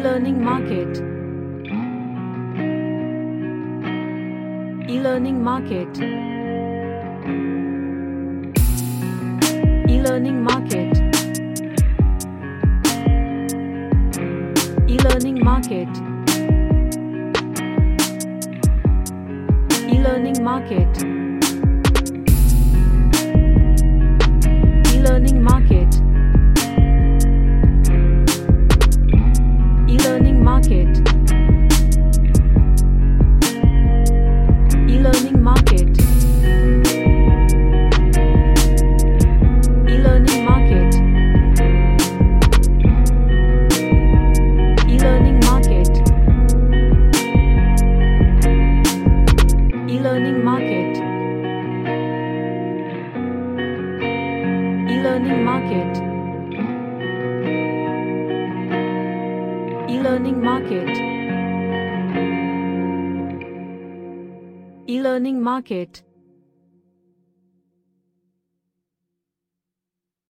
E-learning market. E-learning market. E-learning market. E-learning market. E-learning market. E-learning market. E-learning market. E-learning market. E-learning market. E-learning market. E-learning market. E-learning market. E-learning market. E-learning market.